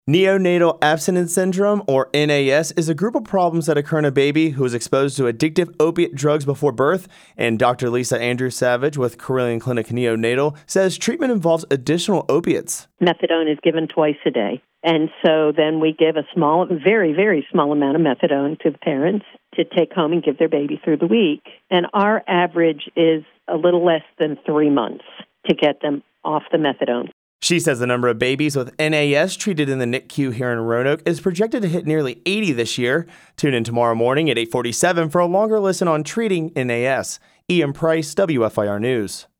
Neonatal abstinence syndrome, or NAS, is a group of problems that occur in a baby who is exposed to addictive opiate drugs before birth, and Dr. Lisa Andrews-Savage with Carilion Clinic Neonatal says treatment involves additional opiates. Methadone is given twice a day, and so then we give a small, very, very small amount of methadone to the parents to take home and give their baby through the week, and our average is a little less than 3 months to get them off the methadone. She says the number of babies with NAS treated in the NICU here in Roanoke is projected to hit nearly 80 this year. Tune in tomorrow morning at 8:47 for a longer listen on treating NAS. Ian Price, WFIR News.